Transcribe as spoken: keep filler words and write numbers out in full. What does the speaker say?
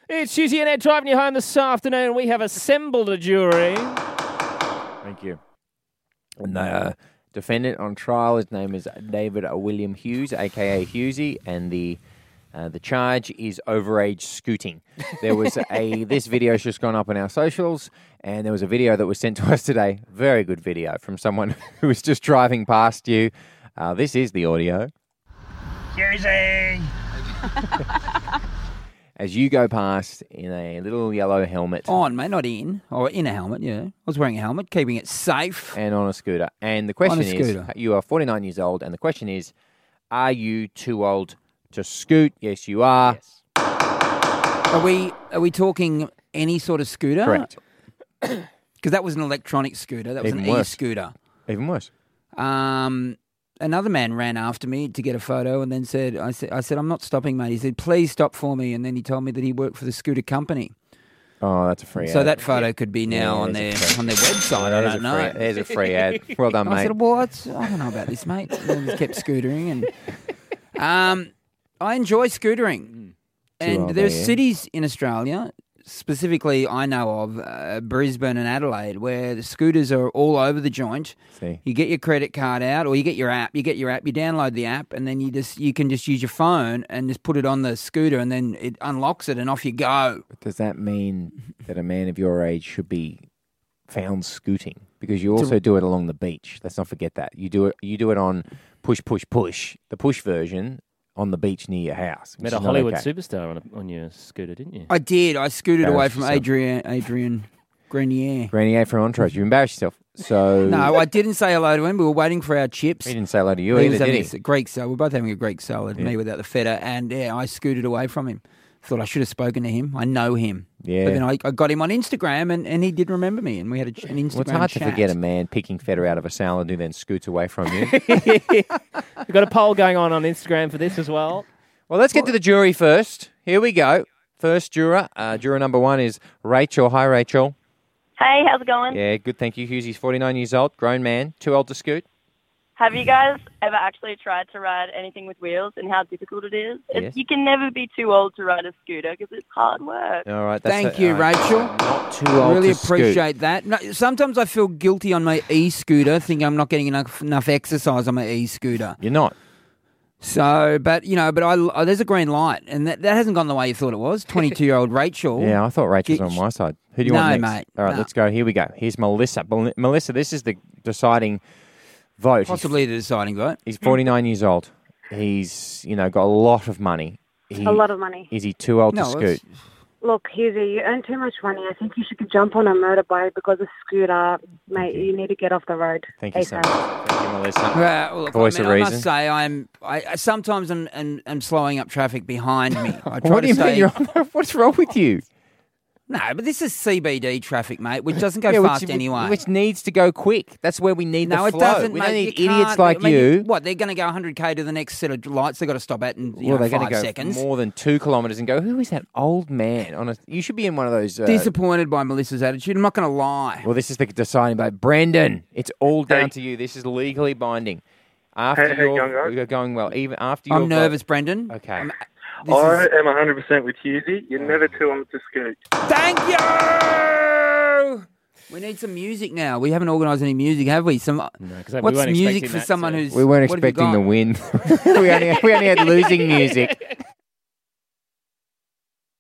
It's Susie and Ed driving you home this afternoon. We have assembled a jury. Thank you. And the uh, defendant on trial, his name is David William Hughes, a k a. Hughesy, and the uh, the charge is overage scooting. There was a this video's just gone up on our socials, and there was a video that was sent to us today. Very good video from someone who was just driving past you. Uh, this is the audio. Hughesy! As you go past in a little yellow helmet. On, mate, not in. Or in a helmet, yeah. I was wearing a helmet, keeping it safe. And on a scooter. And the question On a is, scooter. you are forty-nine years old, and the question is, are you too old to scoot? Yes, you are. Yes. Are we are we talking any sort of scooter? Correct. Because that was an electronic scooter. That was Even an worse. e-scooter. Even worse. Um, another man ran after me to get a photo and then said, I said, I said, I'm not stopping, mate. He said, please stop for me. And then he told me that he worked for the scooter company. Oh, that's a free So ad. that photo could be now Yeah, on there's their a free- on their website. I There's don't a know. free- There's a free ad. Well done, I mate. said, well, it's, I don't know about this, mate. And then he kept scootering. And um, I enjoy scootering. And old, there's yeah. cities in Australia, specifically I know of, uh, Brisbane and Adelaide, where the scooters are all over the joint. See. You get your credit card out, or you get your app. You get your app. You download the app, and then you just you can just use your phone and just put it on the scooter, and then it unlocks it, and off you go. Does that mean that a man of your age should be found scooting? Because you also do it along the beach. Let's not forget that. You do it You do it on push, push, push, the push version on the beach near your house. Met which a is not Hollywood okay. superstar on, a, on your scooter, didn't you? I did. I scooted away Embarrass from yourself. Adrian Adrian Grenier. Grenier from Entourage. You embarrassed yourself. So No, I didn't say hello to him. We were waiting for our chips. he didn't say hello to you He either, was did having he? a Greek salad. We're both having a Greek salad, Yeah. me without the feta, and yeah, I scooted away from him. Thought I should have spoken to him. I know him. Yeah. But then I, I got him on Instagram, and, and he did remember me, and we had a, an Instagram Well, it's hard chat. to forget a man picking feta out of a salad who then scoots away from you. We've got a poll going on on Instagram for this as well. Well, let's get to the jury first. Here we go. First juror. Uh, juror number one is Rachel. Hi, Rachel. Hey, how's it going? Yeah, good, thank you. Hughesy's forty-nine years old, grown man, too old to scoot. Have you guys ever actually tried to ride anything with wheels and how difficult it is? Yes. It's, you can never be too old to ride a scooter because it's hard work. All right. That's Thank a- you, all right. Rachel. Not too old Really to scoot. appreciate that. No, sometimes I feel guilty on my e-scooter, think I'm not getting enough enough exercise on my e-scooter. You're not. So, but you know, but I oh, there's a green light, and that, that hasn't gone the way you thought it was. twenty-two-year-old Rachel. Yeah, I thought Rachel's Get- on my side. Who do you No, want next? mate, All right, no. let's go. Here we go. Here's Melissa. Mel- Melissa, this is the deciding vote. He's- Possibly the deciding vote. He's forty-nine years old. He's, you know, got a lot of money. He, A lot of money. Is he too old No, to it's- scoot? Look, Hughesy, you earn too much money. I think you should jump on a motorbike because a scooter, mate, you need to get off the road. Thank you so ASAP. much. Thank you, Melissa. Well, look, Voice I, mean, of I reason. must say, I'm I, I sometimes am, am, am slowing up traffic behind me. I try What to do you stay. mean? You're, what's wrong with you? No, but this is C B D traffic, mate, which doesn't go Yeah, fast which, anyway. Which needs to go quick. That's where we need no, the it flow. doesn't. We mate. don't need You idiots can't- like I mean, you. What? They're going to go one hundred k to the next set of lights they've got to stop at in you Well, know, they're going five to go seconds. more than two kilometres and go, who is that old man? On a, You should be in one of those... Uh, Disappointed by Melissa's attitude. I'm not going to lie. well, this is the deciding vote. Brendan, it's all down Hey. to you. This is legally binding. After Hey, hey, your, young guys. you're going well. Even after your I'm nervous, Brendan. Okay. I'm- this I is- am one hundred percent with Hughesy. You're never too old to scoot. Thank you. We need some music now. We haven't organised any music, have we? Some. No, 'cause we what's weren't music expecting for that, someone so- who's? We weren't what have you expecting got? the win. we, only, we only had losing music.